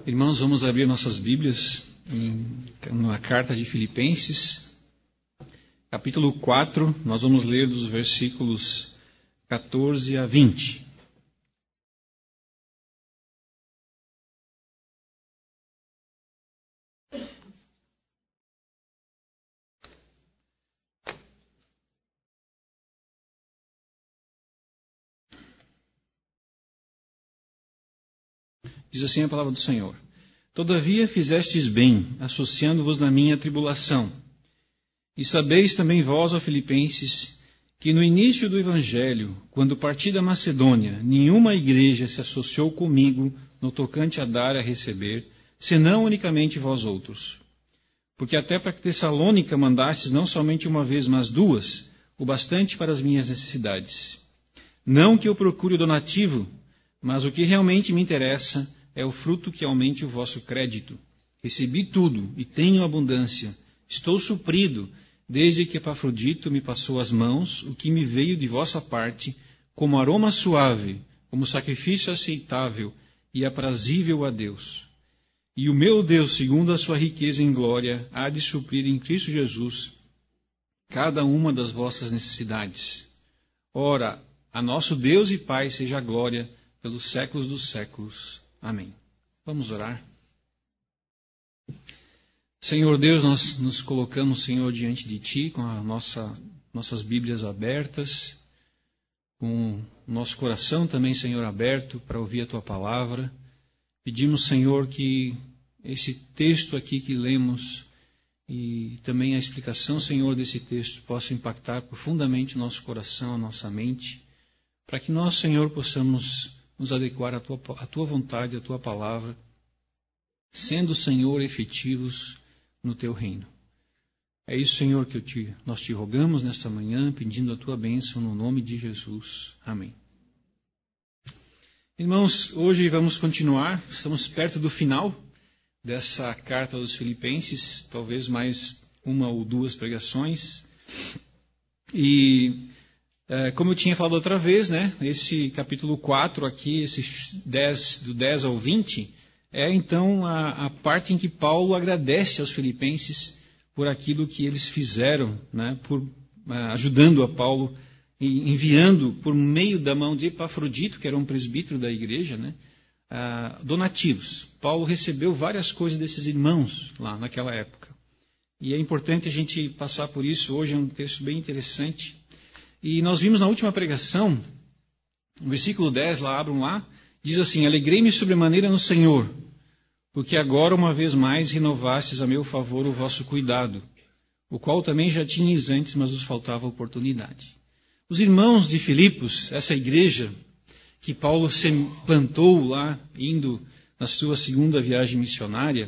Irmãos, vamos abrir nossas Bíblias na carta de Filipenses, capítulo 4, nós vamos ler dos versículos 14 a 20. Diz assim a palavra do Senhor: Todavia fizestes bem, associando-vos na minha tribulação. E sabeis também vós, ó Filipenses, que no início do Evangelho, quando parti da Macedônia, nenhuma igreja se associou comigo no tocante a dar e a receber, senão unicamente vós outros. Porque até para Tessalônica mandastes não somente uma vez, mas duas, o bastante para as minhas necessidades. Não que eu procure o donativo, mas o que realmente me interessa é o fruto que aumente o vosso crédito. Recebi tudo e tenho abundância. Estou suprido, desde que Epafrodito me passou as mãos, o que me veio de vossa parte, como aroma suave, como sacrifício aceitável e aprazível a Deus. E o meu Deus, segundo a sua riqueza em glória, há de suprir em Cristo Jesus cada uma das vossas necessidades. Ora, a nosso Deus e Pai seja a glória pelos séculos dos séculos. Amém. Vamos orar. Senhor Deus, nós nos colocamos, Senhor, diante de Ti, com nossas Bíblias abertas, com o nosso coração também, Senhor, aberto para ouvir a Tua palavra. Pedimos, Senhor, que esse texto aqui que lemos e também a explicação, Senhor, desse texto possa impactar profundamente o nosso coração, a nossa mente, para que nós, Senhor, possamos nos adequar à Tua vontade, à Tua palavra, sendo, Senhor, efetivos no Teu reino. É isso, Senhor, que nós te rogamos nesta manhã, pedindo a Tua bênção no nome de Jesus. Amém. Irmãos, hoje vamos continuar, estamos perto do final dessa carta aos Filipenses, talvez mais uma ou duas pregações. E como eu tinha falado outra vez, né, esse capítulo 4 aqui, do 10 ao 20, é então a parte em que Paulo agradece aos filipenses por aquilo que eles fizeram, né, por ajudando a Paulo, enviando por meio da mão de Epafrodito, que era um presbítero da igreja, né, donativos. Paulo recebeu várias coisas desses irmãos lá naquela época. E é importante a gente passar por isso. Hoje é um texto bem interessante. E nós vimos na última pregação, no versículo 10, abram lá, diz assim: Alegrei-me sobremaneira no Senhor, porque agora uma vez mais renovastes a meu favor o vosso cuidado, o qual também já tinhais antes, mas vos faltava oportunidade. Os irmãos de Filipos, essa igreja que Paulo se plantou lá, indo na sua segunda viagem missionária,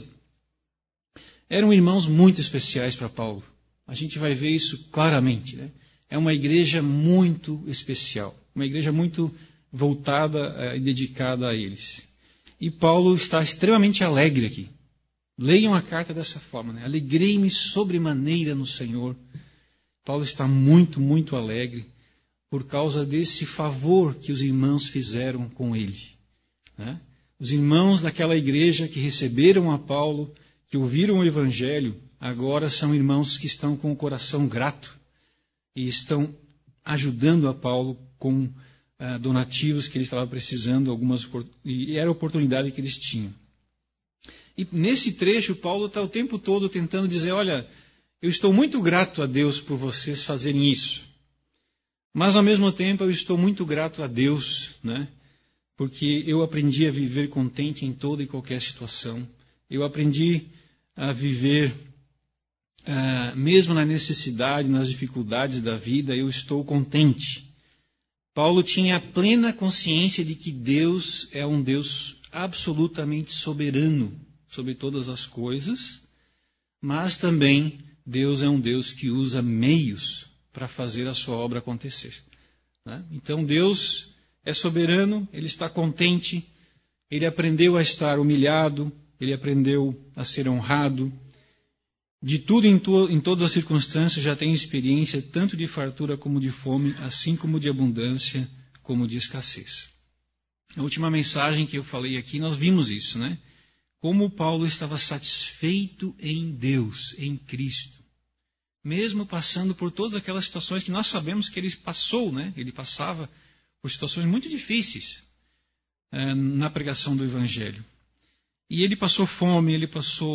eram irmãos muito especiais para Paulo. A gente vai ver isso claramente, né? É uma igreja muito especial, uma igreja muito voltada e dedicada a eles. E Paulo está extremamente alegre aqui. Leiam a carta dessa forma, né? Alegrei-me sobremaneira no Senhor. Paulo está muito, muito alegre por causa desse favor que os irmãos fizeram com ele, né? Os irmãos daquela igreja que receberam a Paulo, que ouviram o Evangelho, agora são irmãos que estão com o coração grato e estão ajudando a Paulo com donativos que ele estava precisando, e era a oportunidade que eles tinham. E nesse trecho, Paulo está o tempo todo tentando dizer: olha, eu estou muito grato a Deus por vocês fazerem isso, mas ao mesmo tempo eu estou muito grato a Deus, né? Porque eu aprendi a viver contente em toda e qualquer situação. Eu aprendi a viver mesmo na necessidade, nas dificuldades da vida, eu estou contente. Paulo tinha a plena consciência de que Deus é um Deus absolutamente soberano sobre todas as coisas, mas também Deus é um Deus que usa meios para fazer a sua obra acontecer, né? Então Deus é soberano, Ele está contente, Ele aprendeu a estar humilhado, Ele aprendeu a ser honrado. De tudo em todas as circunstâncias já tem experiência tanto de fartura como de fome, assim como de abundância como de escassez. Na última mensagem que eu falei aqui, nós vimos isso, né? como Paulo estava satisfeito em Deus, em Cristo. Mesmo passando por todas aquelas situações que nós sabemos que ele passou, né? Ele passava por situações muito difíceis na pregação do Evangelho. E ele passou fome, ele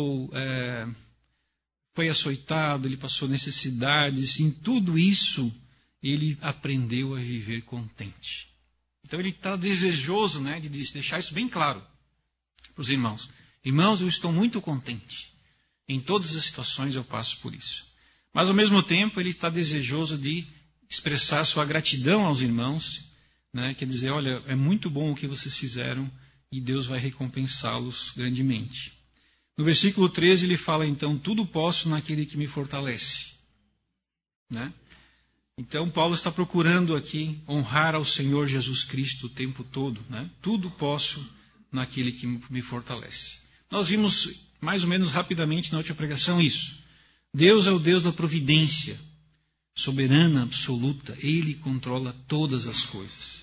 foi açoitado, ele passou necessidades. Em tudo isso, ele aprendeu a viver contente. Então ele está desejoso, né, de deixar isso bem claro para os irmãos. Irmãos, eu estou muito contente. Em todas as situações eu passo por isso. Mas, ao mesmo tempo, ele está desejoso de expressar sua gratidão aos irmãos, né? Quer dizer, olha, é muito bom o que vocês fizeram e Deus vai recompensá-los grandemente. No versículo 13, ele fala, então, tudo posso naquele que me fortalece. Né? Então, Paulo está procurando aqui honrar ao Senhor Jesus Cristo o tempo todo. Né? Tudo posso naquele que me fortalece. Nós vimos, mais ou menos rapidamente, na última pregação, isso. Deus é o Deus da providência, soberana, absoluta. Ele controla todas as coisas.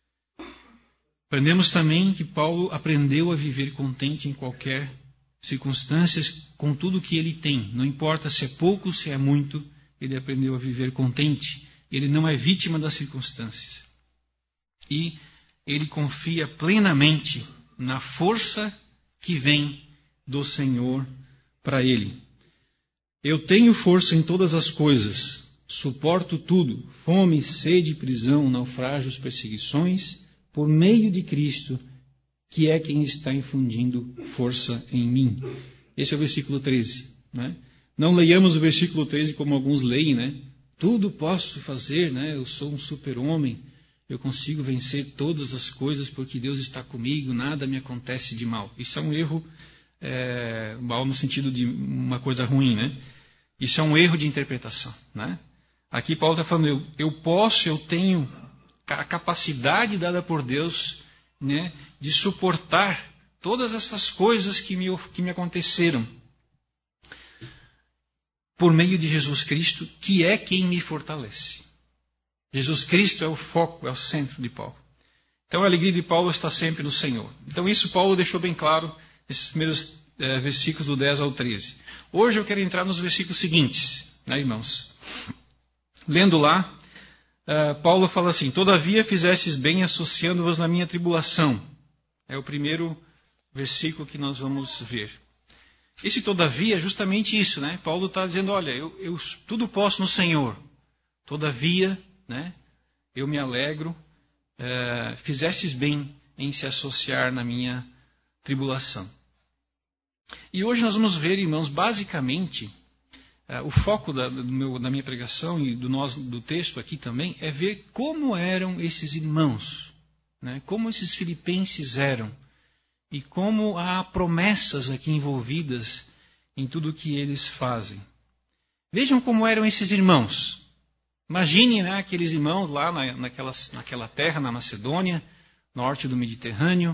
Aprendemos também que Paulo aprendeu a viver contente em qualquer circunstância, com tudo que ele tem. Não importa se é pouco, se é muito, ele aprendeu a viver contente. Ele não é vítima das circunstâncias. E ele confia plenamente na força que vem do Senhor para ele. Eu tenho força em todas as coisas, suporto tudo, fome, sede, prisão, naufrágios, perseguições, por meio de Cristo, que é quem está infundindo força em mim. Esse é o versículo 13. Né? Não leiamos o versículo 13 como alguns leem, né? Tudo posso fazer, né? Eu sou um super-homem, eu consigo vencer todas as coisas porque Deus está comigo, nada me acontece de mal. Isso é um erro, mal no sentido de uma coisa ruim, né? Isso é um erro de interpretação, né? Aqui Paulo está falando, eu tenho a capacidade dada por Deus, né, de suportar todas essas coisas que me aconteceram por meio de Jesus Cristo, que é quem me fortalece. Jesus Cristo é o foco, é o centro de Paulo. Então a alegria de Paulo está sempre no Senhor. Então isso Paulo deixou bem claro nesses primeiros versículos do 10 ao 13. Hoje eu quero entrar nos versículos seguintes, né, irmãos? Lendo lá, Paulo fala assim, todavia fizestes bem associando-vos na minha tribulação. É o primeiro versículo que nós vamos ver. Esse todavia é justamente isso, né? Paulo está dizendo, olha, eu tudo posso no Senhor. Todavia, né, eu me alegro, fizestes bem em se associar na minha tribulação. E hoje nós vamos ver, irmãos, basicamente, o foco da minha pregação e do texto aqui também é ver como eram esses irmãos, né? Como esses filipenses eram e como há promessas aqui envolvidas em tudo o que eles fazem. Vejam como eram esses irmãos. Imaginem, né, aqueles irmãos lá naquela terra, na Macedônia, norte do Mediterrâneo,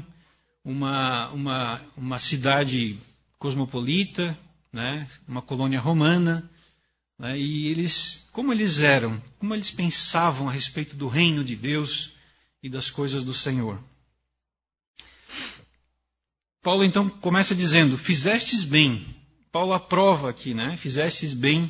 uma cidade cosmopolita, né, uma colônia romana, né, e como eles eram, como eles pensavam a respeito do reino de Deus e das coisas do Senhor. Paulo então começa dizendo, fizestes bem. Paulo aprova aqui, né, fizestes bem,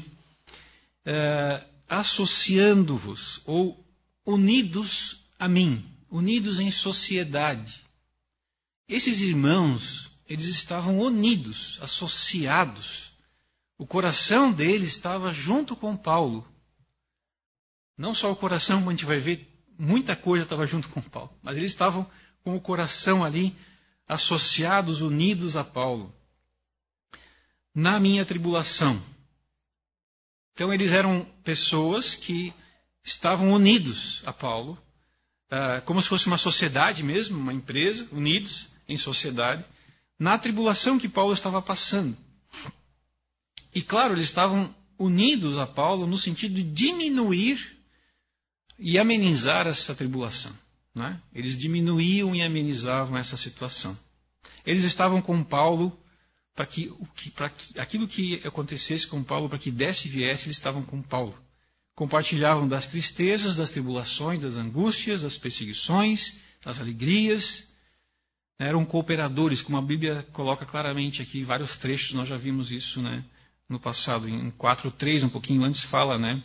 associando-vos, ou unidos a mim, unidos em sociedade. Esses irmãos, eles estavam unidos, associados. O coração deles estava junto com Paulo. Não só o coração, como a gente vai ver, muita coisa estava junto com Paulo. Mas eles estavam com o coração ali, associados, unidos a Paulo. Na minha tribulação. Então eles eram pessoas que estavam unidos a Paulo, como se fosse uma sociedade mesmo, uma empresa, unidos em sociedade, na tribulação que Paulo estava passando. E claro, eles estavam unidos a Paulo no sentido de diminuir e amenizar essa tribulação. Não é? Eles diminuíam e amenizavam essa situação. Eles estavam com Paulo para que aquilo que acontecesse com Paulo, para que desse e viesse, eles estavam com Paulo. Compartilhavam das tristezas, das tribulações, das angústias, das perseguições, das alegrias. Eram cooperadores, como a Bíblia coloca claramente aqui, em vários trechos, nós já vimos isso, né, no passado. Em 4:3, um pouquinho antes, fala, né?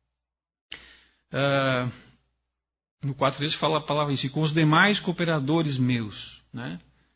No 4:3 fala a palavra isso, e com os demais cooperadores meus, né?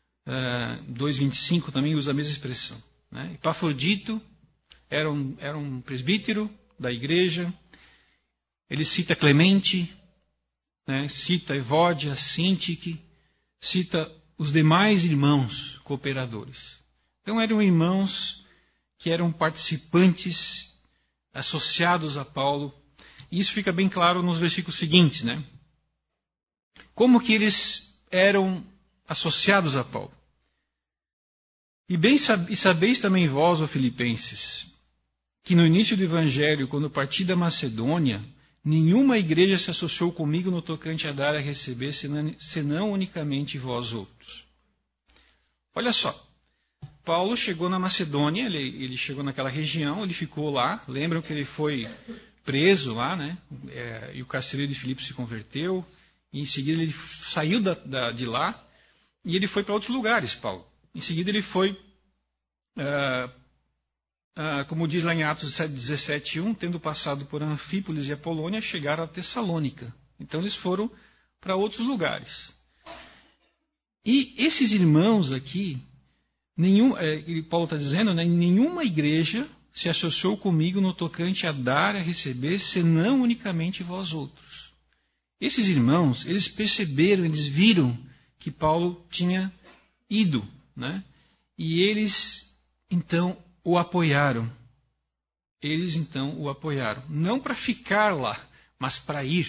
2:25 também usa a mesma expressão. Né? Epafrodito era um presbítero da igreja. Ele cita Clemente, né? Cita Evódia, Sintique, cita os demais irmãos cooperadores. Então eram irmãos que eram participantes associados a Paulo. E isso fica bem claro nos versículos seguintes, né? Como que eles eram associados a Paulo? E sabeis também vós, ó Filipenses, que no início do Evangelho, quando parti da Macedônia, nenhuma igreja se associou comigo no tocante a dar e a receber, senão unicamente vós outros. Olha só, Paulo chegou na Macedônia, ele chegou naquela região, ele ficou lá. Lembram que ele foi preso lá, né? E o carcereiro de Filipos se converteu. E em seguida ele saiu de lá e ele foi para outros lugares, Paulo. Em seguida ele foi, como diz lá em Atos 17:1, tendo passado por Anfípolis e Apolônia, chegaram a Tessalônica. Então eles foram para outros lugares. E esses irmãos aqui, Paulo está dizendo, né, nenhuma igreja se associou comigo no tocante a dar e a receber, senão unicamente vós outros. Esses irmãos, eles perceberam, eles viram que Paulo tinha ido, né? E eles, então, o apoiaram. Não para ficar lá, mas para ir.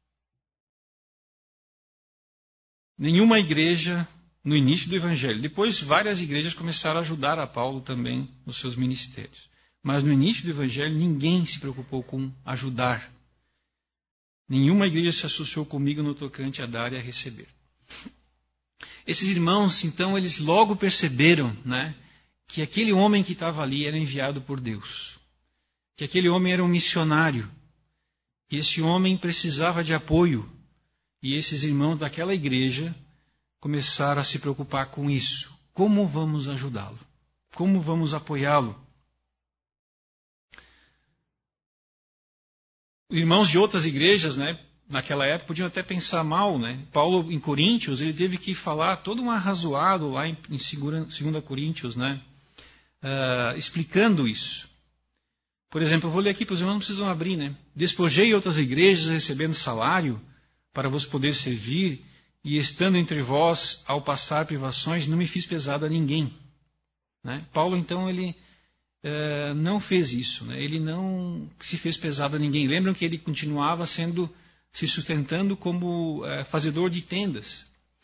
Nenhuma igreja no início do Evangelho. Depois, várias igrejas começaram a ajudar a Paulo também nos seus ministérios. Mas no início do Evangelho, ninguém se preocupou com ajudar. Nenhuma igreja se associou comigo no tocante a dar e a receber. Esses irmãos, então, eles logo perceberam, né, que aquele homem que estava ali era enviado por Deus. Que aquele homem era um missionário. Que esse homem precisava de apoio. E esses irmãos daquela igreja começaram a se preocupar com isso. Como vamos ajudá-lo? Como vamos apoiá-lo? Irmãos de outras igrejas, né, naquela época, podiam até pensar mal, né? Paulo, em Coríntios, ele teve que falar todo um arrazoado lá em 2 Coríntios, né, explicando isso. Por exemplo, eu vou ler aqui para os irmãos, não precisam abrir, né? Despojei outras igrejas recebendo salário para vos poder servir, e estando entre vós, ao passar privações, não me fiz pesado a ninguém. Né? Paulo, então, ele não fez isso, né? Ele não se fez pesado a ninguém. Lembram que ele continuava se sustentando como fazedor de tendas.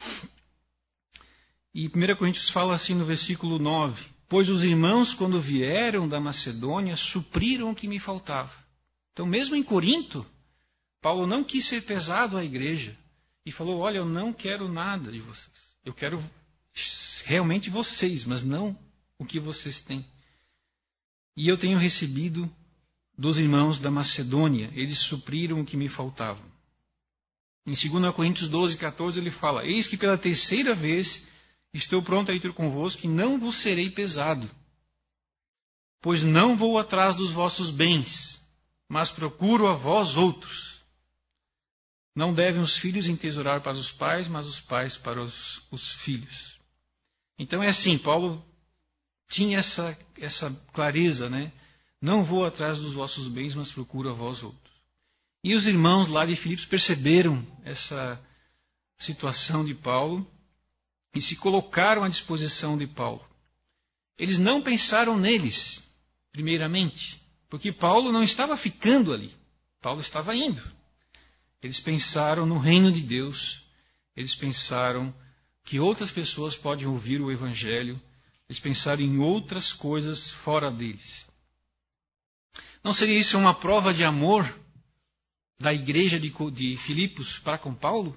E 1 Coríntios fala assim no versículo 9, pois os irmãos, quando vieram da Macedônia, supriram o que me faltava. Então, mesmo em Corinto, Paulo não quis ser pesado à igreja e falou, olha, eu não quero nada de vocês. Eu quero realmente vocês, mas não o que vocês têm. E eu tenho recebido dos irmãos da Macedônia, eles supriram o que me faltava. Em 2 Coríntios 12:14 ele fala, eis que pela terceira vez estou pronto a ir convosco e não vos serei pesado, pois não vou atrás dos vossos bens, mas procuro a vós outros. Não devem os filhos entesourar para os pais, mas os pais para os filhos. Então é assim, Paulo tinha essa clareza, né? Não vou atrás dos vossos bens, mas procuro a vós outros. E os irmãos lá de Filipos perceberam essa situação de Paulo e se colocaram à disposição de Paulo. Eles não pensaram neles, primeiramente, porque Paulo não estava ficando ali. Paulo estava indo. Eles pensaram no reino de Deus. Eles pensaram que outras pessoas podem ouvir o Evangelho. Eles pensaram em outras coisas fora deles. Não seria isso uma prova de amor da igreja de Filipos para com Paulo?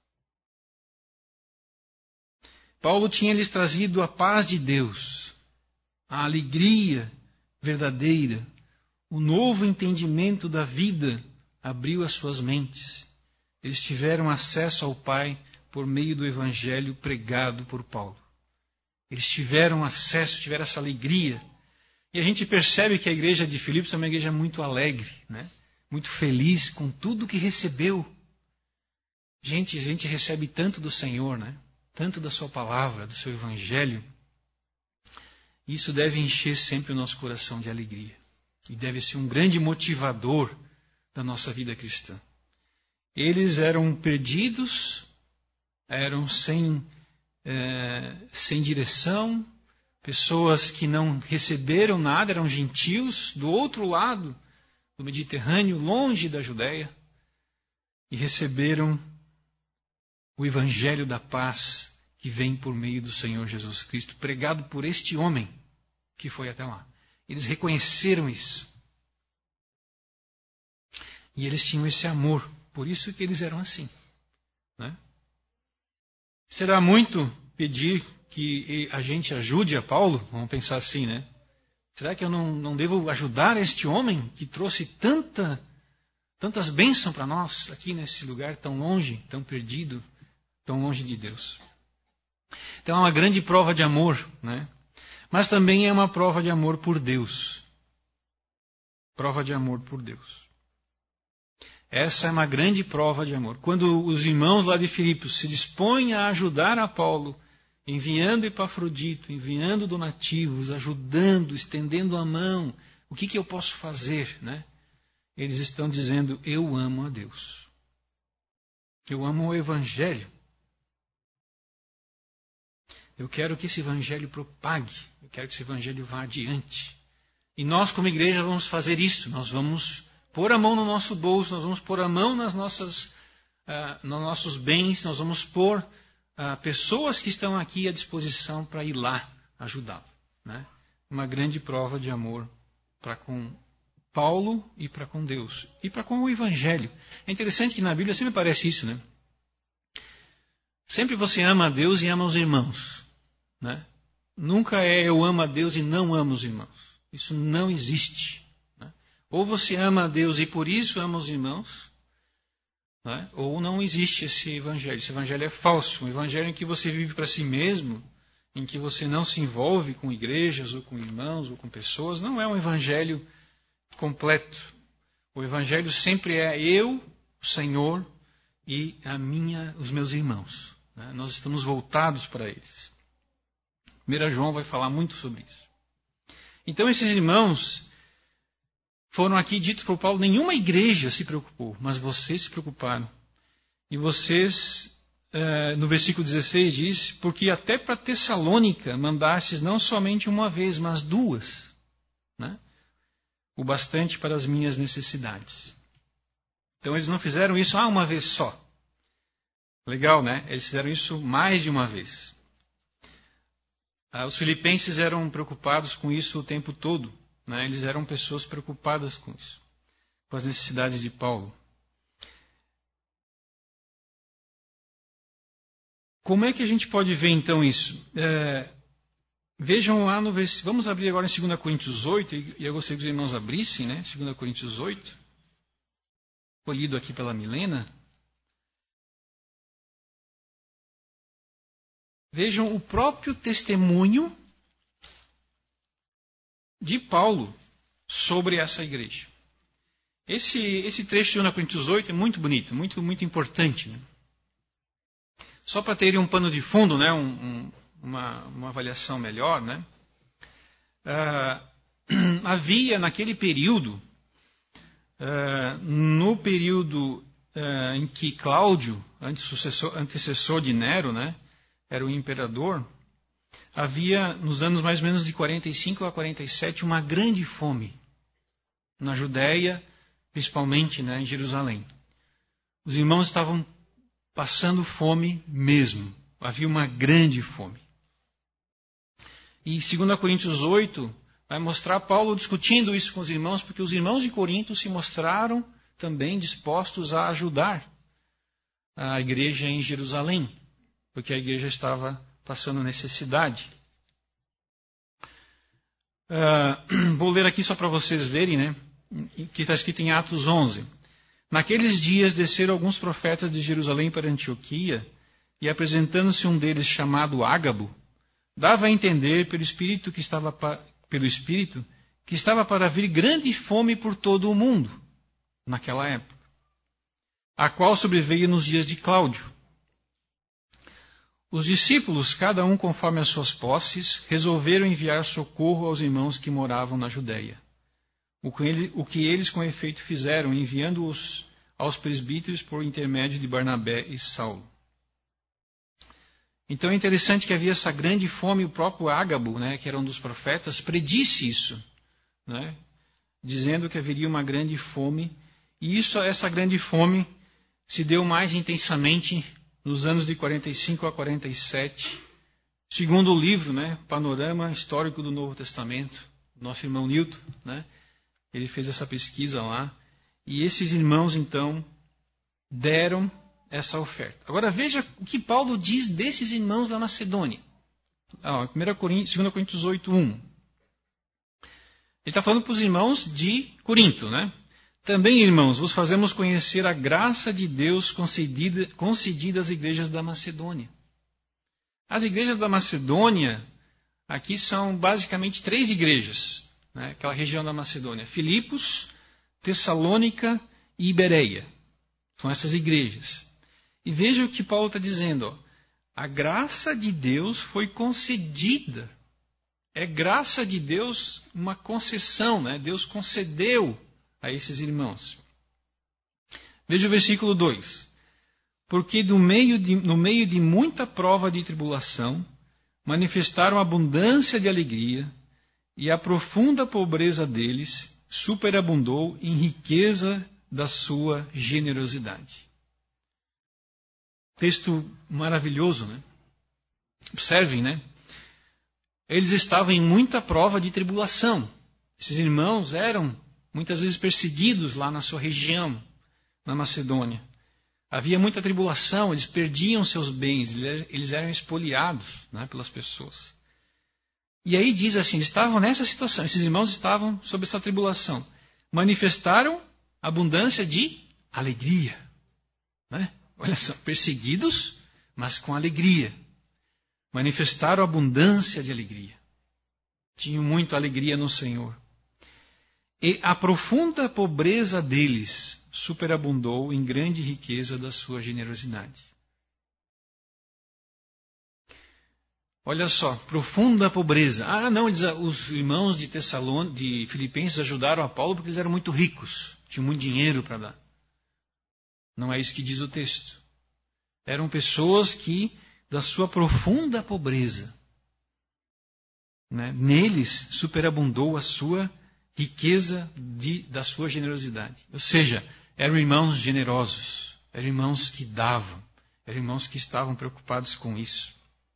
Paulo tinha lhes trazido a paz de Deus, a alegria verdadeira, o novo entendimento da vida abriu as suas mentes. Eles tiveram acesso ao Pai por meio do evangelho pregado por Paulo. Eles tiveram acesso, tiveram essa alegria. E a gente percebe que a igreja de Filipos é uma igreja muito alegre, né? Muito feliz com tudo que recebeu. A gente recebe tanto do Senhor, né? Tanto da sua palavra, do seu evangelho. Isso deve encher sempre o nosso coração de alegria. E deve ser um grande motivador da nossa vida cristã. Eles eram perdidos, eram sem direção, pessoas que não receberam nada, eram gentios do outro lado do Mediterrâneo, longe da Judéia, e receberam o evangelho da paz que vem por meio do Senhor Jesus Cristo, pregado por este homem que foi até lá. Eles reconheceram isso. E eles tinham esse amor, por isso que eles eram assim, né? Será muito pedir que a gente ajude a Paulo? Vamos pensar assim, né? Será que eu não devo ajudar este homem que trouxe tantas bênçãos para nós aqui nesse lugar tão longe, tão perdido, tão longe de Deus? Então é uma grande prova de amor, né? Mas também é uma prova de amor por Deus. Prova de amor por Deus. Essa é uma grande prova de amor. Quando os irmãos lá de Filipos se dispõem a ajudar a Paulo, enviando Epafrodito, enviando donativos, ajudando, estendendo a mão, o que eu posso fazer, né? Eles estão dizendo, eu amo a Deus. Eu amo o Evangelho. Eu quero que esse Evangelho propague. Eu quero que esse Evangelho vá adiante. E nós, como igreja, vamos fazer isso. Nós vamos pôr a mão no nosso bolso, nós vamos pôr a mão nos nossos bens, nós vamos pôr pessoas que estão aqui à disposição para ir lá ajudá-lo, né? Uma grande prova de amor para com Paulo e para com Deus. E para com o Evangelho. É interessante que na Bíblia sempre aparece isso, né? Sempre você ama a Deus e ama os irmãos, né? Nunca é eu amo a Deus e não amo os irmãos. Isso não existe. Ou você ama a Deus e por isso ama os irmãos, né? Ou não existe esse evangelho. Esse evangelho é falso. Um evangelho em que você vive para si mesmo, em que você não se envolve com igrejas, ou com irmãos, ou com pessoas, não é um evangelho completo. O evangelho sempre é eu, o Senhor, e os meus irmãos, né? Nós estamos voltados para eles. 1 João vai falar muito sobre isso. Então esses irmãos foram aqui ditos por Paulo, nenhuma igreja se preocupou, mas vocês se preocuparam. E vocês, no versículo 16 diz, porque até para Tessalônica mandastes não somente uma vez, mas duas, né? O bastante para as minhas necessidades. Então eles não fizeram isso uma vez só. Legal, né? Eles fizeram isso mais de uma vez. Os filipenses eram preocupados com isso o tempo todo. Né? Eles eram pessoas preocupadas com isso, com as necessidades de Paulo. Como é que a gente pode ver então isso? Vejam lá no versículo. Vamos abrir agora em 2 Coríntios 8, e eu gostaria que os irmãos abrissem, né? 2 Coríntios 8, foi lido aqui pela Milena. Vejam o próprio testemunho de Paulo sobre essa igreja. Esse trecho de 2 Coríntios 8 é muito bonito, muito, muito importante, né? Só para terem um pano de fundo, né? Uma avaliação melhor, né? Havia naquele período, no período em que Cláudio, antecessor de Nero, né? Era o imperador, havia, nos anos mais ou menos de 45 a 47, uma grande fome na Judéia, principalmente, né, em Jerusalém. Os irmãos estavam passando fome mesmo. Havia uma grande fome. E 2 Coríntios 8 vai mostrar Paulo discutindo isso com os irmãos, porque os irmãos de Corinto se mostraram também dispostos a ajudar a igreja em Jerusalém, porque a igreja estava passando necessidade. Vou ler aqui só para vocês verem, né? Que está escrito em Atos 11. Naqueles dias desceram alguns profetas de Jerusalém para Antioquia, e apresentando-se um deles chamado Ágabo, dava a entender pelo Espírito que estava para vir grande fome por todo o mundo, naquela época, a qual sobreveio nos dias de Cláudio. Os discípulos, cada um conforme as suas posses, resolveram enviar socorro aos irmãos que moravam na Judéia. O que eles com efeito fizeram, enviando-os aos presbíteros por intermédio de Barnabé e Saulo. Então é interessante que havia essa grande fome, o próprio Ágabo, né, que era um dos profetas, predisse isso, né, dizendo que haveria uma grande fome, e essa grande fome se deu mais intensamente nos anos de 45 a 47, segundo o livro, né, Panorama Histórico do Novo Testamento, nosso irmão Newton, né, ele fez essa pesquisa lá, e esses irmãos, então, deram essa oferta. Agora veja o que Paulo diz desses irmãos da Macedônia. 2 Coríntios 8:1. Ele está falando para os irmãos de Corinto, né? Também, irmãos, vos fazemos conhecer a graça de Deus concedida às igrejas da Macedônia. As igrejas da Macedônia, aqui são basicamente 3 igrejas, né? Aquela região da Macedônia: Filipos, Tessalônica e Bereia. São essas igrejas. E veja o que Paulo está dizendo. Ó. A graça de Deus foi concedida. É graça de Deus uma concessão, né? Deus concedeu a esses irmãos. Veja o versículo 2. Porque no meio de muita prova de tribulação, manifestaram abundância de alegria, e a profunda pobreza deles superabundou em riqueza da sua generosidade. Texto maravilhoso, né? Observem, né? Eles estavam em muita prova de tribulação. Esses irmãos eram muitas vezes perseguidos lá na sua região, na Macedônia. Havia muita tribulação, eles perdiam seus bens, eles eram espoliados, né, pelas pessoas. E aí diz assim, eles estavam nessa situação, esses irmãos estavam sob essa tribulação. Manifestaram abundância de alegria, né? Olha só, perseguidos, mas com alegria. Manifestaram abundância de alegria. Tinham muita alegria no Senhor. E a profunda pobreza deles superabundou em grande riqueza da sua generosidade. Olha só, profunda pobreza. Ah, não, os irmãos de Filipenses ajudaram a Paulo porque eles eram muito ricos. Tinham muito dinheiro para dar. Não é isso que diz o texto. Eram pessoas que, da sua profunda pobreza, né, neles superabundou a sua riqueza da sua generosidade. Ou seja, eram irmãos generosos, eram irmãos que davam, eram irmãos que estavam preocupados com isso.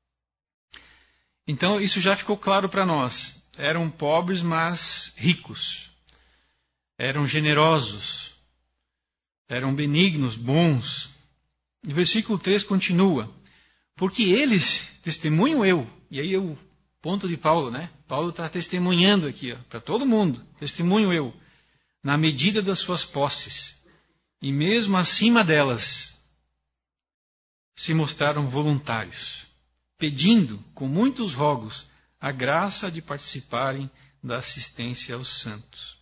Então, isso já ficou claro para nós. Eram pobres, mas ricos. Eram generosos. Eram benignos, bons. E o versículo 3 continua. Porque eles, testemunho eu, e aí é o ponto de Paulo, né? Paulo está testemunhando aqui, para todo mundo. Testemunho eu, na medida das suas posses. E mesmo acima delas, se mostraram voluntários, pedindo, com muitos rogos, a graça de participarem da assistência aos santos.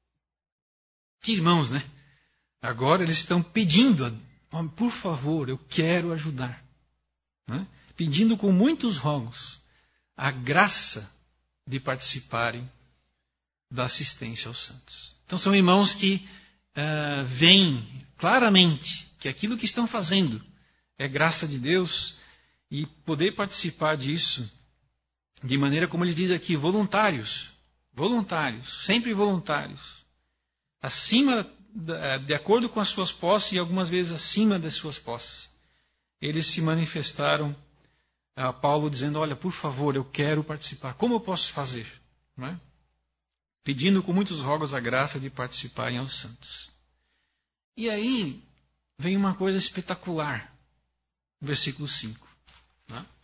Que irmãos, né? Agora eles estão pedindo, por favor, eu quero ajudar. Né? Pedindo com muitos rogos a graça de participarem da assistência aos santos. Então são irmãos que veem claramente que aquilo que estão fazendo é graça de Deus e poder participar disso de maneira, como ele diz aqui, voluntários, sempre voluntários, acima, de acordo com as suas posses e algumas vezes acima das suas posses. Eles se manifestaram a Paulo dizendo, olha, por favor, eu quero participar. Como eu posso fazer? Não é? Pedindo com muitos rogos a graça de participarem aos santos. E aí vem uma coisa espetacular. Versículo 5. Não é?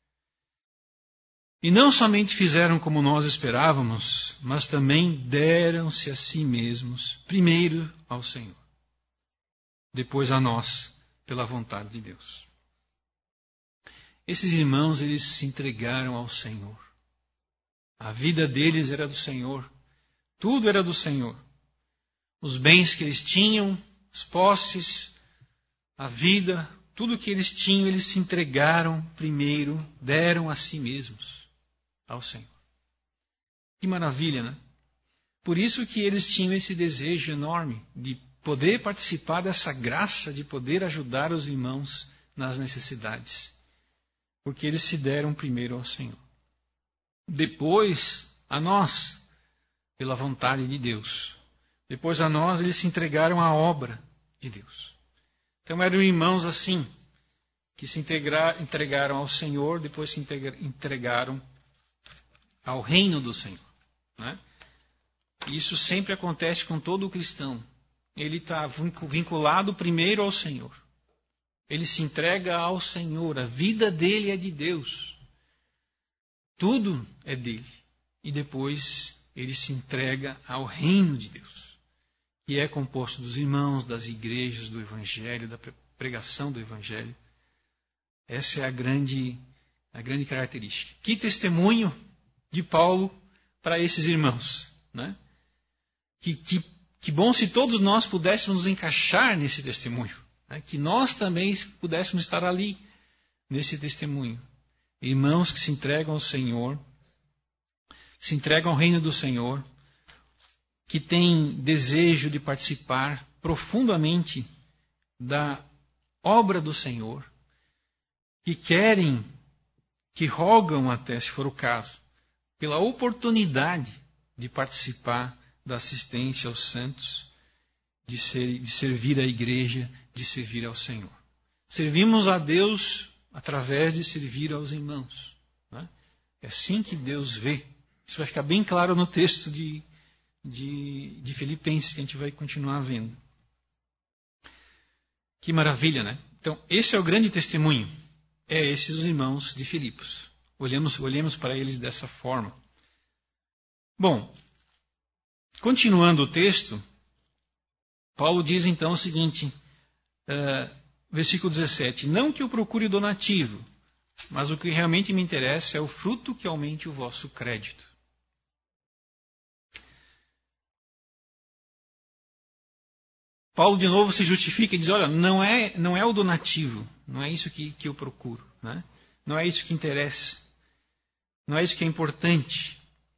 E não somente fizeram como nós esperávamos, mas também deram-se a si mesmos, primeiro ao Senhor, depois a nós, pela vontade de Deus. Esses irmãos, eles se entregaram ao Senhor. A vida deles era do Senhor. Tudo era do Senhor. Os bens que eles tinham, as posses, a vida, tudo que eles tinham, eles se entregaram primeiro, deram a si mesmos ao Senhor. Que maravilha, né? Por isso que eles tinham esse desejo enorme de poder participar dessa graça, de poder ajudar os irmãos nas necessidades. Porque eles se deram primeiro ao Senhor. Depois, a nós, pela vontade de Deus. Depois a nós, eles se entregaram à obra de Deus. Então eram irmãos assim, que se entregaram ao Senhor, depois se entregaram ao reino do Senhor. Né? Isso sempre acontece com todo cristão. Ele está vinculado primeiro ao Senhor. Ele se entrega ao Senhor. A vida dele é de Deus. Tudo é dele. E depois ele se entrega ao reino de Deus, que é composto dos irmãos, das igrejas, do Evangelho, da pregação do Evangelho. Essa é a grande característica. Que testemunho de Paulo para esses irmãos, né? Que bom se todos nós pudéssemos nos encaixar nesse testemunho, né? Que nós também pudéssemos estar ali, nesse testemunho. Irmãos que se entregam ao Senhor, se entregam ao reino do Senhor, que têm desejo de participar profundamente da obra do Senhor, que querem, que rogam até, se for o caso, pela oportunidade de participar da assistência aos santos, de servir a igreja, de servir ao Senhor. Servimos a Deus através de servir aos irmãos. Né? É assim que Deus vê. Isso vai ficar bem claro no texto de Filipenses, que a gente vai continuar vendo. Que maravilha, né? Então, esse é o grande testemunho. É esses os irmãos de Filipos. Olhemos para eles dessa forma. Bom, continuando o texto, Paulo diz então o seguinte, versículo 17: Não que eu procure donativo, mas o que realmente me interessa é o fruto que aumente o vosso crédito. Paulo de novo se justifica e diz, olha, não é o donativo, não é isso que eu procuro, né? Não é isso que interessa, não é isso que é importante.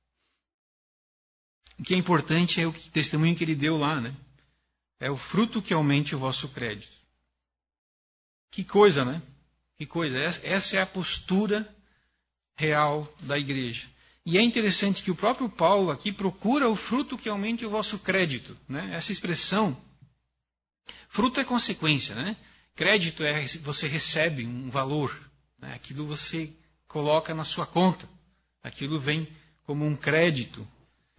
O que é importante é o testemunho que ele deu lá, né? É o fruto que aumente o vosso crédito. Que coisa, né? Que coisa. Essa é a postura real da igreja. E é interessante que o próprio Paulo aqui procura o fruto que aumente o vosso crédito, né? Essa expressão, fruto é consequência, né? Crédito é você recebe um valor, né? Aquilo você coloca na sua conta. Aquilo vem como um crédito.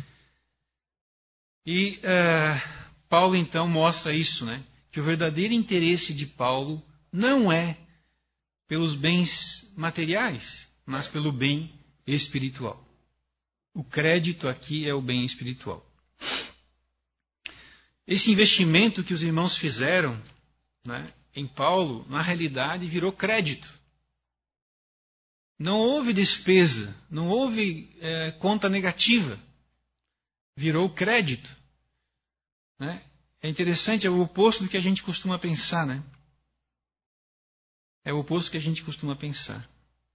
E Paulo então mostra isso, né? Que o verdadeiro interesse de Paulo não é pelos bens materiais, mas pelo bem espiritual. O crédito aqui é o bem espiritual. Esse investimento que os irmãos fizeram, né, em Paulo, na realidade virou crédito. Não houve despesa, não houve conta negativa. Virou crédito. Né? É interessante, é o oposto do que a gente costuma pensar, né? É o oposto do que a gente costuma pensar.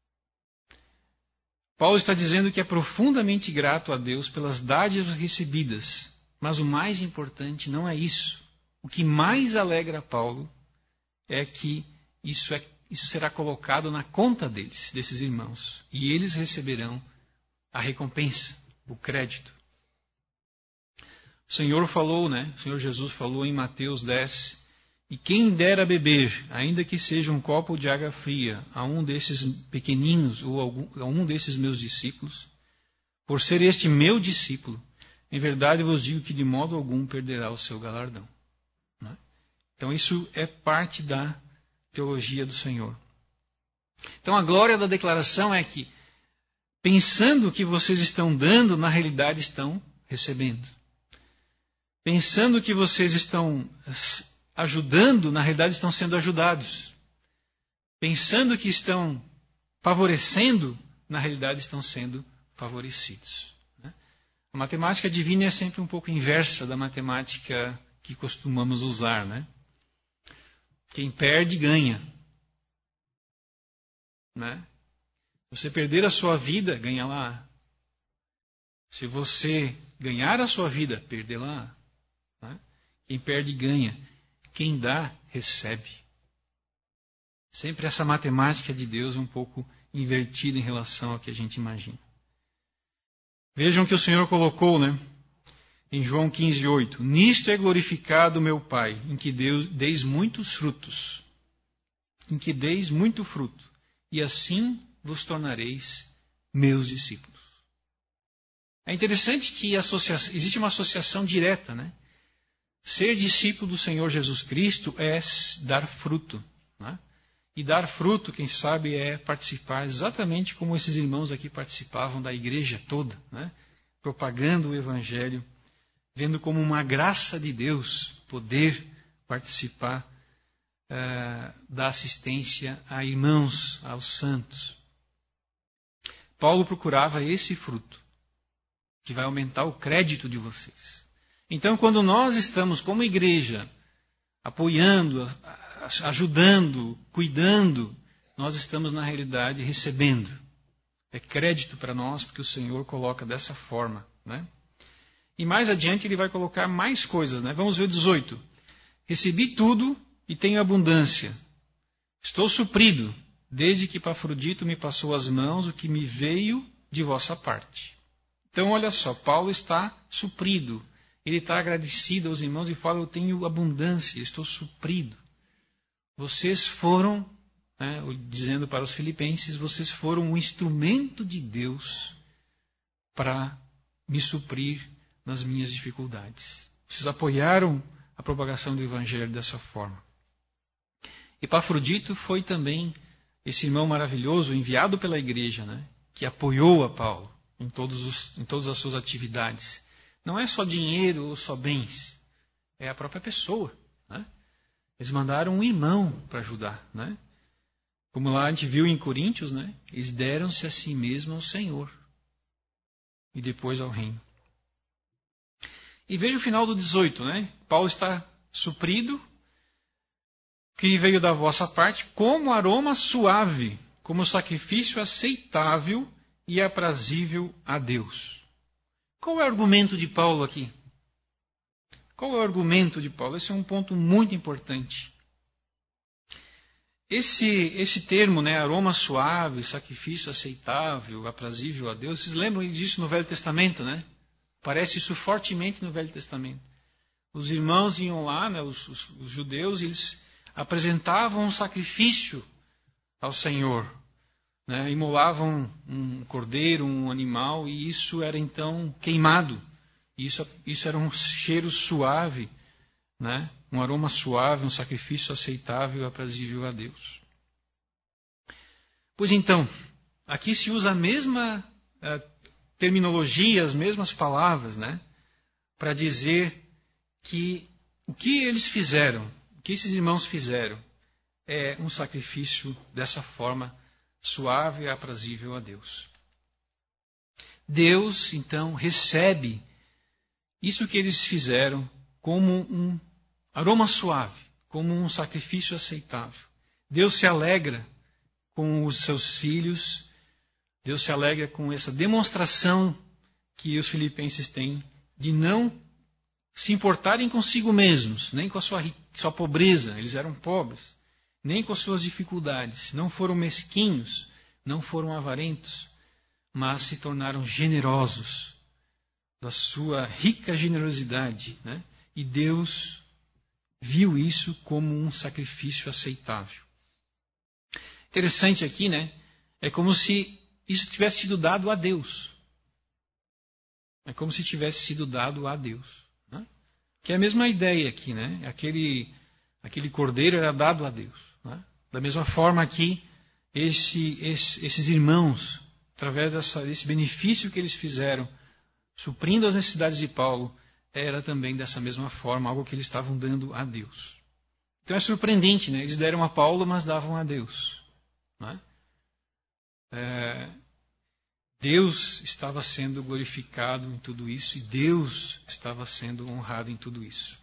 Paulo está dizendo que é profundamente grato a Deus pelas dádivas recebidas, mas o mais importante não é isso. O que mais alegra Paulo é que isso será colocado na conta desses irmãos, e eles receberão a recompensa, o crédito. O Senhor falou, né? O Senhor Jesus falou em Mateus 10, e quem dera beber, ainda que seja um copo de água fria, a um desses pequeninos ou a um desses meus discípulos, por ser este meu discípulo, em verdade vos digo que de modo algum perderá o seu galardão. Né? Então isso é parte da teologia do Senhor. Então a glória da declaração é que, pensando que vocês estão dando, na realidade estão recebendo. Pensando que vocês estão ajudando, na realidade estão sendo ajudados. Pensando que estão favorecendo, na realidade estão sendo favorecidos. A matemática divina é sempre um pouco inversa da matemática que costumamos usar, né? Quem perde, ganha. Né? Você perder a sua vida, ganha lá. Se você ganhar a sua vida, perdê-la. Né? Quem perde, ganha. Quem dá, recebe. Sempre essa matemática de Deus é um pouco invertida em relação ao que a gente imagina. Vejam que o Senhor colocou, né? Em João 15:8. Nisto é glorificado meu Pai, em que deis muitos frutos. Em que deis muito fruto. E assim vos tornareis meus discípulos. É interessante que existe uma associação direta, né? Ser discípulo do Senhor Jesus Cristo é dar fruto. Né? E dar fruto, quem sabe, é participar exatamente como esses irmãos aqui participavam da igreja toda, né? Propagando o Evangelho, vendo como uma graça de Deus poder participar da assistência a irmãos, aos santos. Paulo procurava esse fruto, que vai aumentar o crédito de vocês. Então, quando nós estamos como igreja, apoiando, ajudando, cuidando, nós estamos, na realidade, recebendo. É crédito para nós, porque o Senhor coloca dessa forma. Né? E mais adiante ele vai colocar mais coisas. Né? Vamos ver o 18. Recebi tudo e tenho abundância. Estou suprido, desde que Epafrodito me passou as mãos o que me veio de vossa parte. Então, olha só, Paulo está suprido. Ele está agradecido aos irmãos e fala, eu tenho abundância, estou suprido. Vocês foram, né, dizendo para os filipenses, vocês foram um instrumento de Deus para me suprir nas minhas dificuldades. Vocês apoiaram a propagação do Evangelho dessa forma. Epafrodito foi também esse irmão maravilhoso enviado pela igreja, né, que apoiou a Paulo em todas as suas atividades. Não é só dinheiro ou só bens, é a própria pessoa. Né? Eles mandaram um irmão para ajudar. Né? Como lá a gente viu em Coríntios, né? Eles deram-se a si mesmos ao Senhor e depois ao reino. E veja o final do 18. Né? Paulo está suprido, que veio da vossa parte, como aroma suave, como sacrifício aceitável e aprazível a Deus. Qual é o argumento de Paulo aqui? Qual é o argumento de Paulo? Esse é um ponto muito importante. Esse termo, né, aroma suave, sacrifício aceitável, aprazível a Deus, vocês lembram disso no Velho Testamento, né? Aparece isso fortemente no Velho Testamento. Os irmãos iam lá, né, os judeus, eles apresentavam um sacrifício ao Senhor. Né, imolavam um cordeiro, um animal, e isso era então queimado. Isso era um cheiro suave, né, um aroma suave, um sacrifício aceitável e aprazível a Deus. Pois então, aqui se usa a mesma terminologia, as mesmas palavras, né, para dizer que o que eles fizeram, o que esses irmãos fizeram, é um sacrifício dessa forma suave e aprazível a Deus. Deus, então, recebe isso que eles fizeram como um aroma suave, como um sacrifício aceitável. Deus se alegra com os seus filhos, Deus se alegra com essa demonstração que os filipenses têm de não se importarem consigo mesmos, nem com a sua pobreza, eles eram pobres, nem com as suas dificuldades, não foram mesquinhos, não foram avarentos, mas se tornaram generosos da sua rica generosidade. Né? E Deus viu isso como um sacrifício aceitável. Interessante aqui, né? É como se isso tivesse sido dado a Deus. É como se tivesse sido dado a Deus. Né? Que é a mesma ideia aqui, né? Aquele cordeiro era dado a Deus. Né? Da mesma forma que esses irmãos, através desse benefício que eles fizeram, suprindo as necessidades de Paulo, era também dessa mesma forma algo que eles estavam dando a Deus. Então é surpreendente, né? Eles deram a Paulo, mas davam a Deus. Né? Deus estava sendo glorificado em tudo isso e Deus estava sendo honrado em tudo isso.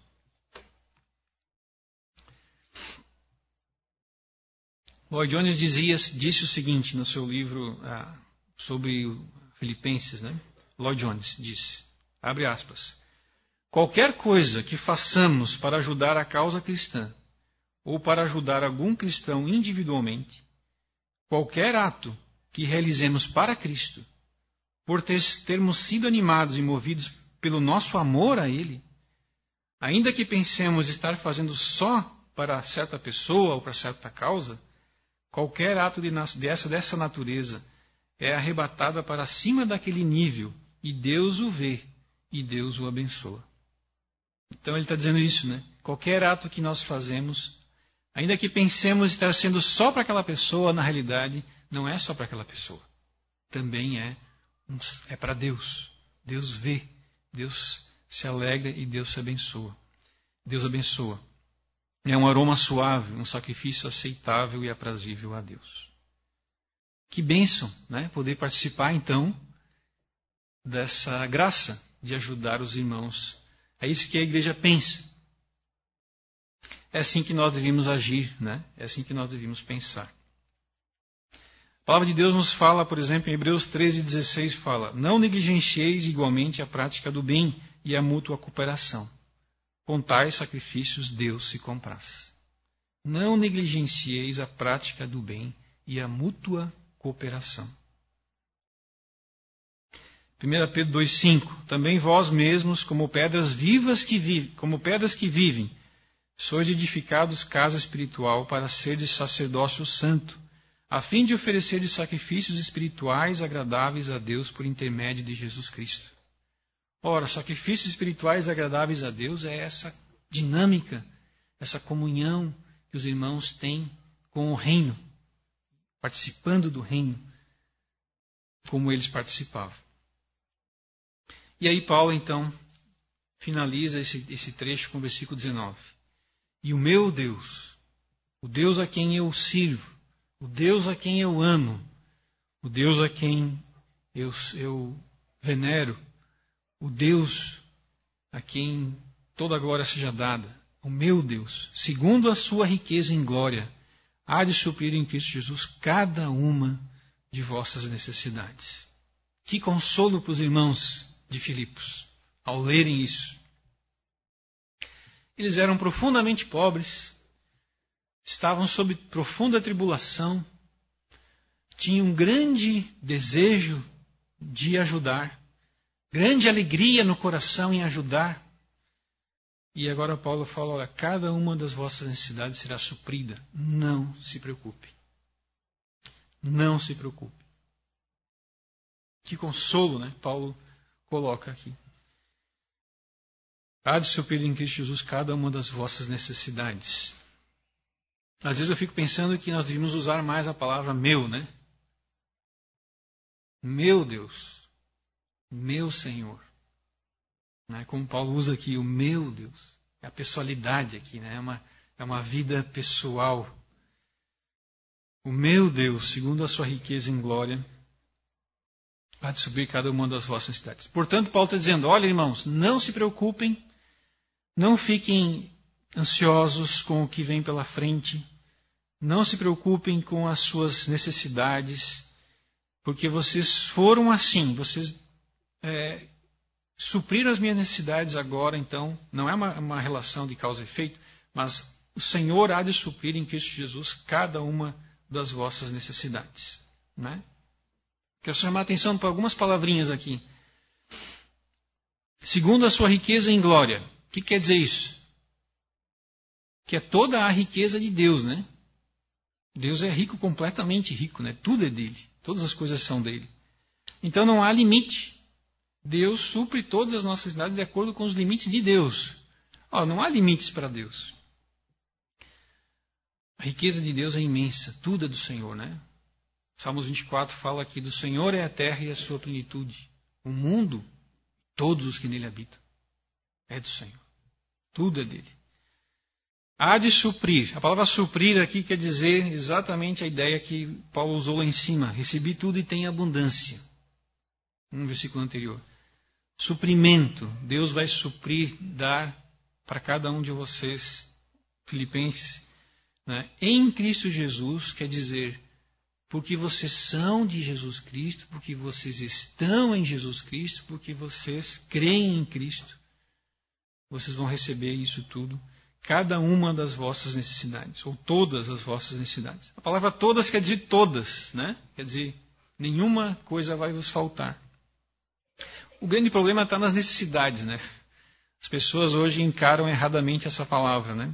Lloyd Jones disse o seguinte no seu livro sobre Filipenses, né? Lloyd Jones disse, abre aspas, qualquer coisa que façamos para ajudar a causa cristã ou para ajudar algum cristão individualmente, qualquer ato que realizemos para Cristo, por termos sido animados e movidos pelo nosso amor a Ele, ainda que pensemos estar fazendo só para certa pessoa ou para certa causa, qualquer ato dessa natureza é arrebatada para cima daquele nível e Deus o vê e Deus o abençoa. Então ele está dizendo isso, né? Qualquer ato que nós fazemos, ainda que pensemos estar sendo só para aquela pessoa, na realidade, não é só para aquela pessoa. Também é para Deus. Deus vê, Deus se alegra e Deus se abençoa. Deus abençoa. É um aroma suave, um sacrifício aceitável e aprazível a Deus. Que bênção, né? Poder participar, então, dessa graça de ajudar os irmãos. É isso que a igreja pensa. É assim que nós devemos agir, né? É assim que nós devemos pensar. A palavra de Deus nos fala, por exemplo, em Hebreus 13:16 fala, não negligencieis igualmente a prática do bem e a mútua cooperação. Com tais sacrifícios Deus se compraz. Não negligencieis a prática do bem e a mútua cooperação. 1 Pedro 2,5 também vós mesmos, como pedras que vivem, sois edificados casa espiritual para serdes sacerdócio santo, a fim de oferecer sacrifícios espirituais agradáveis a Deus por intermédio de Jesus Cristo. Ora, sacrifícios espirituais agradáveis a Deus é essa dinâmica, essa comunhão que os irmãos têm com o reino, participando do reino, como eles participavam. E aí Paulo, então, finaliza esse trecho com o versículo 19. E o meu Deus, o Deus a quem eu sirvo, o Deus a quem eu amo, o Deus a quem eu venero, o Deus a quem toda a glória seja dada, o meu Deus, segundo a sua riqueza em glória, há de suprir em Cristo Jesus cada uma de vossas necessidades. Que consolo para os irmãos de Filipos ao lerem isso. Eles eram profundamente pobres, estavam sob profunda tribulação, tinham um grande desejo de ajudar, grande alegria no coração em ajudar. E agora Paulo fala, olha, cada uma das vossas necessidades será suprida. Não se preocupe. Não se preocupe. Que consolo, né? Paulo coloca aqui. Há de suprir em Cristo Jesus cada uma das vossas necessidades. Às vezes eu fico pensando que nós devíamos usar mais a palavra meu, né? Meu Deus. Meu Senhor. Né? Como Paulo usa aqui, o meu Deus. É a pessoalidade aqui, né? É uma vida pessoal. O meu Deus, segundo a sua riqueza em glória, há de suprir cada uma das vossas necessidades. Portanto, Paulo está dizendo, olha irmãos, não se preocupem, não fiquem ansiosos com o que vem pela frente, não se preocupem com as suas necessidades, porque vocês foram assim, vocês supriram as minhas necessidades agora, então, não é uma relação de causa e efeito, mas o Senhor há de suprir em Cristo Jesus cada uma das vossas necessidades. Né? Quero chamar a atenção para algumas palavrinhas aqui. Segundo a sua riqueza em glória. O que quer dizer isso? Que é toda a riqueza de Deus, né? Deus é rico, completamente rico, né? Tudo é dele. Todas as coisas são dele. Então não há limite. Deus supre todas as nossas necessidades de acordo com os limites de Deus. Não há limites para Deus. A riqueza de Deus é imensa. Tudo é do Senhor, né? Salmos 24 fala que do Senhor é a terra e a sua plenitude. O mundo, todos os que nele habitam, é do Senhor. Tudo é dele. Há de suprir. A palavra suprir aqui quer dizer exatamente a ideia que Paulo usou lá em cima. Recebi tudo e tenho abundância. Um versículo anterior. Suprimento. Deus vai suprir, dar para cada um de vocês, filipenses, né? Em Cristo Jesus, quer dizer, porque vocês são de Jesus Cristo, porque vocês estão em Jesus Cristo, porque vocês creem em Cristo, vocês vão receber isso tudo, cada uma das vossas necessidades, ou todas as vossas necessidades. A palavra todas quer dizer todas, né? Quer dizer, nenhuma coisa vai vos faltar. O grande problema está nas necessidades, né? As pessoas hoje encaram erradamente essa palavra, né?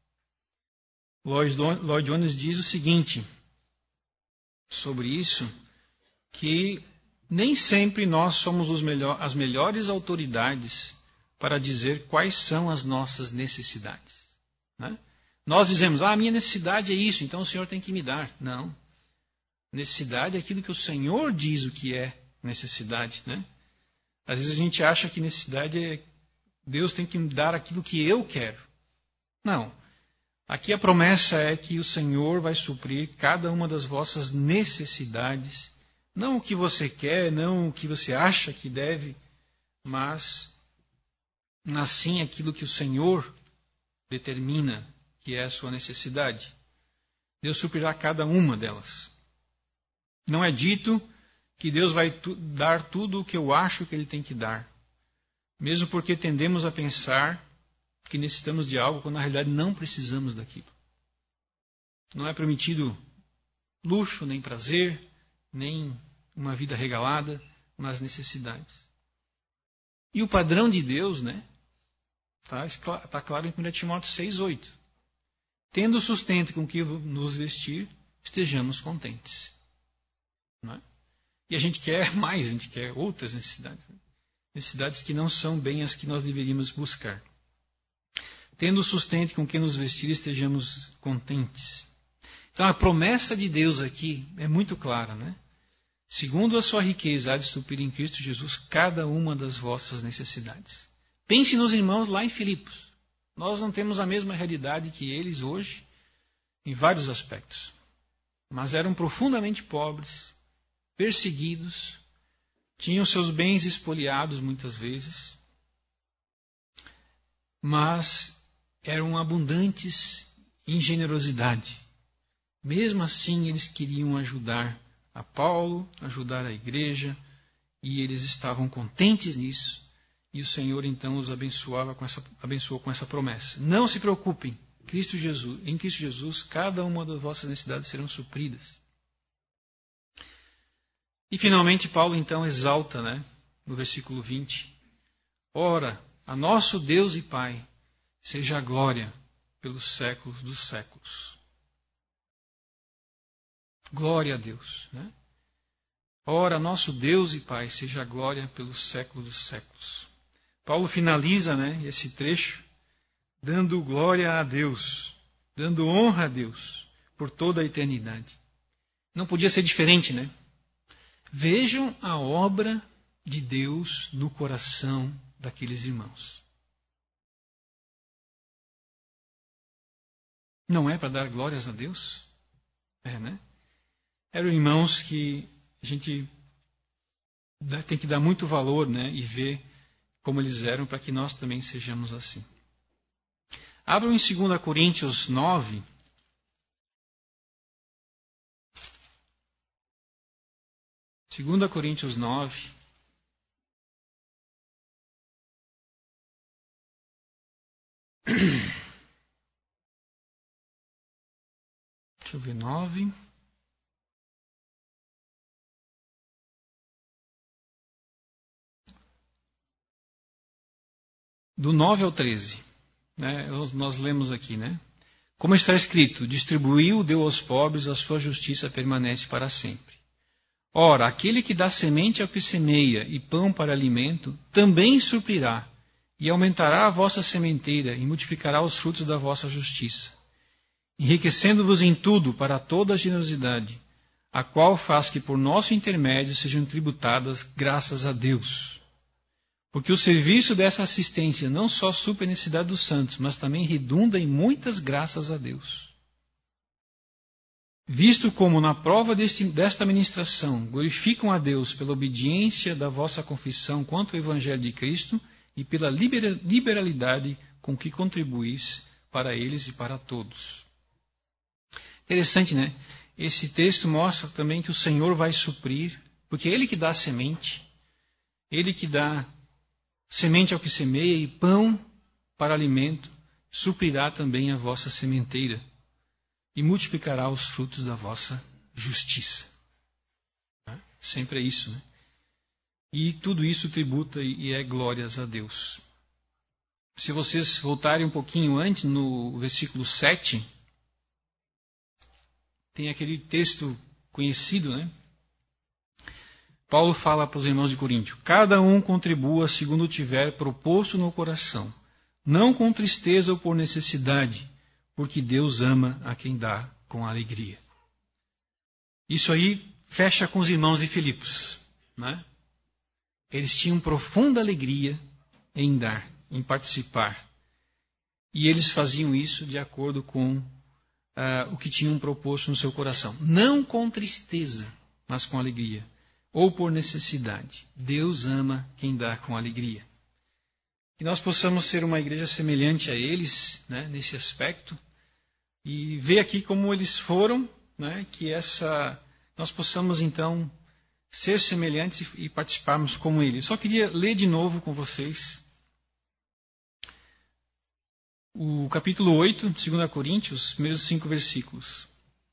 Lloyd Jones diz o seguinte sobre isso, que nem sempre nós somos as melhores autoridades para dizer quais são as nossas necessidades, né? Nós dizemos, a minha necessidade é isso, então o Senhor tem que me dar. Não. Necessidade é aquilo que o Senhor diz o que é necessidade, né? Às vezes a gente acha que necessidade é Deus tem que me dar aquilo que eu quero. Não. Aqui a promessa é que o Senhor vai suprir cada uma das vossas necessidades. Não o que você quer, não o que você acha que deve, mas assim aquilo que o Senhor determina que é a sua necessidade. Deus suprirá cada uma delas. Não é dito que Deus vai dar tudo o que eu acho que Ele tem que dar. Mesmo porque tendemos a pensar que necessitamos de algo quando na realidade não precisamos daquilo. Não é permitido luxo, nem prazer, nem uma vida regalada, mas necessidades. E o padrão de Deus, né? Está claro em 1 Timóteo 6,8. Tendo sustento com que nos vestir, estejamos contentes. Não é? E a gente quer mais, a gente quer outras necessidades. Né? Necessidades que não são bem as que nós deveríamos buscar. Tendo sustento com que nos vestir, estejamos contentes. Então a promessa de Deus aqui é muito clara, né? Segundo a sua riqueza, há de suprir em Cristo Jesus cada uma das vossas necessidades. Pense nos irmãos lá em Filipos. Nós não temos a mesma realidade que eles hoje, em vários aspectos. Mas eram profundamente pobres, perseguidos, tinham seus bens espoliados muitas vezes, mas eram abundantes em generosidade. Mesmo assim, eles queriam ajudar a Paulo, ajudar a igreja, e eles estavam contentes nisso. E o Senhor então os abençoou com essa promessa. Não se preocupem, em Cristo Jesus, cada uma das vossas necessidades serão supridas. E finalmente Paulo então exalta, né, no versículo 20. Ora, a nosso Deus e Pai, seja a glória pelos séculos dos séculos. Glória a Deus, né? Ora, nosso Deus e Pai, seja a glória pelos séculos dos séculos. Paulo finaliza, né, esse trecho dando glória a Deus, dando honra a Deus por toda a eternidade. Não podia ser diferente, né? Vejam a obra de Deus no coração daqueles irmãos. Não é para dar glórias a Deus? É, né? Eram irmãos que a gente tem que dar muito valor, né, e ver como eles eram para que nós também sejamos assim. Abram em 2 Coríntios 9. Segunda Coríntios 9. Deixa eu ver, 9. Do 9 ao 13. Né? Nós lemos aqui, né? Como está escrito, distribuiu, deu aos pobres, a sua justiça permanece para sempre. Ora, aquele que dá semente ao que semeia e pão para alimento, também suprirá, e aumentará a vossa sementeira, e multiplicará os frutos da vossa justiça, enriquecendo-vos em tudo para toda a generosidade, a qual faz que por nosso intermédio sejam tributadas graças a Deus. Porque o serviço dessa assistência não só supre a necessidade dos santos, mas também redunda em muitas graças a Deus. Visto como na prova desta ministração glorificam a Deus pela obediência da vossa confissão quanto ao Evangelho de Cristo e pela liberalidade com que contribuís para eles e para todos. Interessante, né? Esse texto mostra também que o Senhor vai suprir, porque é Ele que dá a semente, Ele que dá semente ao que semeia e pão para alimento, suprirá também a vossa sementeira e multiplicará os frutos da vossa justiça. Sempre é isso, né? E tudo isso tributa e é glórias a Deus. Se vocês voltarem um pouquinho antes, no versículo 7, tem aquele texto conhecido, né? Paulo fala para os irmãos de Coríntio: cada um contribua segundo tiver proposto no coração, não com tristeza ou por necessidade, porque Deus ama a quem dá com alegria. Isso aí fecha com os irmãos de Filipos, né? Eles tinham profunda alegria em dar, em participar. E eles faziam isso de acordo com o que tinham proposto no seu coração. Não com tristeza, mas com alegria. Ou por necessidade. Deus ama quem dá com alegria. Que nós possamos ser uma igreja semelhante a eles, né, nesse aspecto. E ver aqui como eles foram, né, que nós possamos então ser semelhantes e participarmos como eles. Só queria ler de novo com vocês o capítulo 8, 2 Coríntios, os primeiros 5 versículos.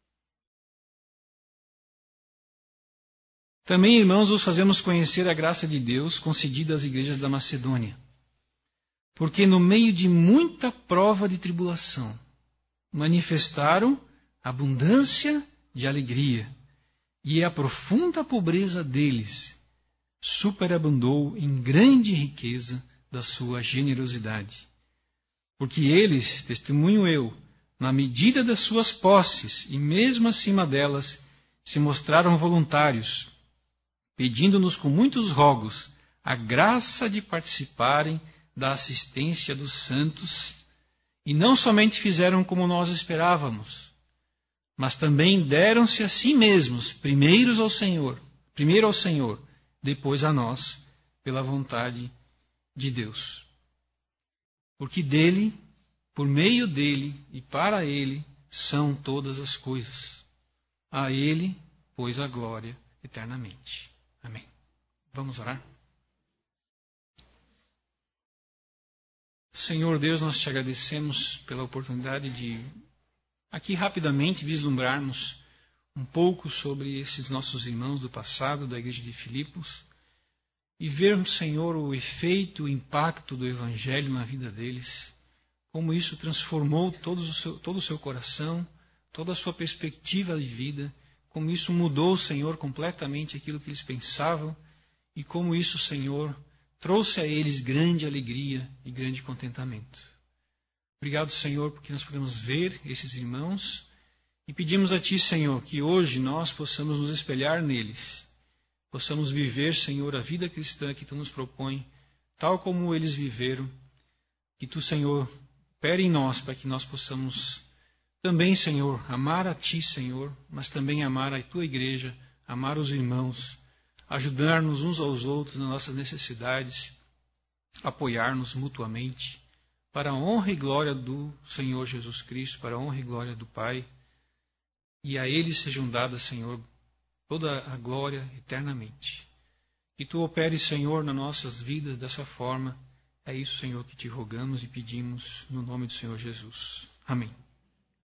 Também, irmãos, vos fazemos conhecer a graça de Deus concedida às igrejas da Macedônia. Porque no meio de muita prova de tribulação, manifestaram abundância de alegria, e a profunda pobreza deles superabundou em grande riqueza da sua generosidade. Porque eles, testemunho eu, na medida das suas posses e mesmo acima delas, se mostraram voluntários, pedindo-nos com muitos rogos a graça de participarem da assistência dos santos, e não somente fizeram como nós esperávamos, mas também deram-se a si mesmos, primeiro ao Senhor, depois a nós, pela vontade de Deus. Porque dele, por meio dele e para ele são todas as coisas. A ele, pois, a glória eternamente. Amém. Vamos orar? Senhor Deus, nós te agradecemos pela oportunidade de aqui rapidamente vislumbrarmos um pouco sobre esses nossos irmãos do passado, da igreja de Filipos, e vermos, Senhor, o efeito, o impacto do Evangelho na vida deles, como isso transformou todo o seu coração, toda a sua perspectiva de vida, como isso mudou, Senhor, completamente aquilo que eles pensavam, e como isso, Senhor, trouxe a eles grande alegria e grande contentamento. Obrigado, Senhor, porque nós podemos ver esses irmãos e pedimos a Ti, Senhor, que hoje nós possamos nos espelhar neles, possamos viver, Senhor, a vida cristã que Tu nos propõe, tal como eles viveram, que Tu, Senhor, opere em nós para que nós possamos também, Senhor, amar a Ti, Senhor, mas também amar a Tua igreja, amar os irmãos, ajudar-nos uns aos outros nas nossas necessidades, apoiar-nos mutuamente, para a honra e glória do Senhor Jesus Cristo, para a honra e glória do Pai, e a Ele sejam dadas, Senhor, toda a glória eternamente. Que Tu operes, Senhor, nas nossas vidas dessa forma. É isso, Senhor, que Te rogamos e pedimos no nome do Senhor Jesus. Amém.